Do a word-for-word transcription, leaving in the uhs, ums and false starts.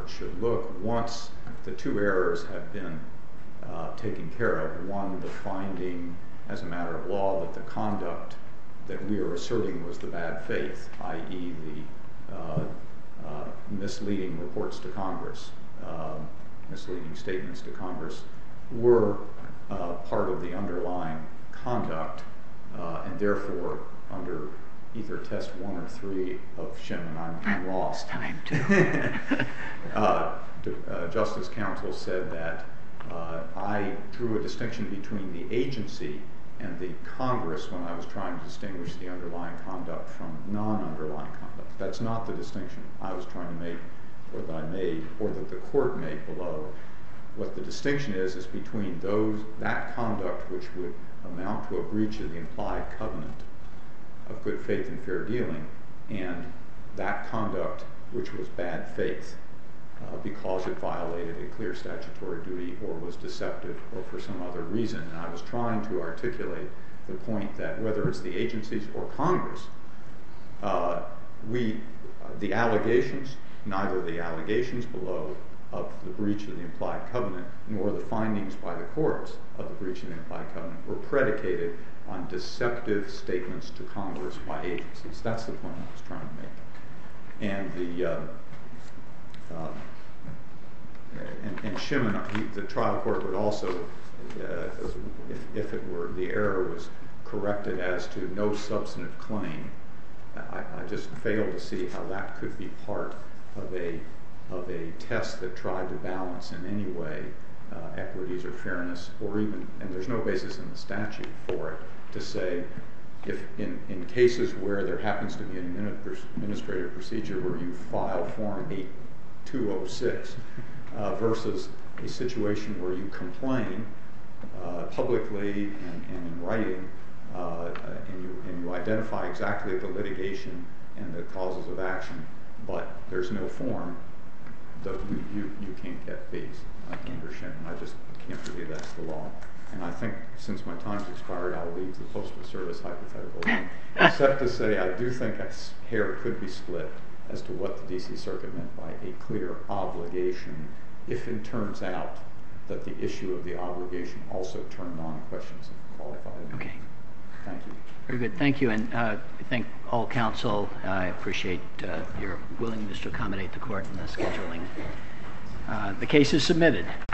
should look once the two errors have been uh, taken care of. One, the finding as a matter of law that the conduct that we are asserting was the bad faith, that is the uh, uh, misleading reports to Congress, uh, misleading statements to Congress, were uh, part of the underlying conduct, uh, and therefore under either test one or three of Shemin, I'm, I'm lost. Time to. uh, uh, Justice Counsel said that uh, I drew a distinction between the agency and the Congress when I was trying to distinguish the underlying conduct from non-underlying conduct. That's not the distinction I was trying to make, or that I made, or that the court made below. What the distinction is is between those that conduct which would amount to a breach of the implied covenant of good faith and fair dealing, and that conduct which was bad faith uh, because it violated a clear statutory duty or was deceptive or for some other reason. And I was trying to articulate the point that whether it's the agencies or Congress, uh, we, uh, the allegations, neither the allegations below of the breach of the implied covenant nor the findings by the courts of the breach of the implied covenant were predicated on deceptive statements to Congress by agencies. That's the point I was trying to make. And the uh, uh, and, and Shemin, he, the trial court would also, uh, if, if it were the error was corrected as to no substantive claim, I, I just fail to see how that could be part of a of a test that tried to balance in any way uh, equities or fairness, or even, and there's no basis in the statute for it, to say if in, in cases where there happens to be an administrative procedure where you file Form eight two oh six uh, versus a situation where you complain uh, publicly and, and in writing uh, and, you, and you identify exactly the litigation and the causes of action, but there's no form, the, you, you, you can't get fees under Shemin. I just can't believe that's the law. And I think since my time's expired, I'll leave the Postal Service hypothetical alone, except to say I do think a hair could be split as to what the D C Circuit meant by a clear obligation if it turns out that the issue of the obligation also turned on questions of qualified immunity. Okay. Thank you. Very good. Thank you. And uh, I thank all counsel. I appreciate uh, your willingness to accommodate the court in the scheduling. Uh, the case is submitted.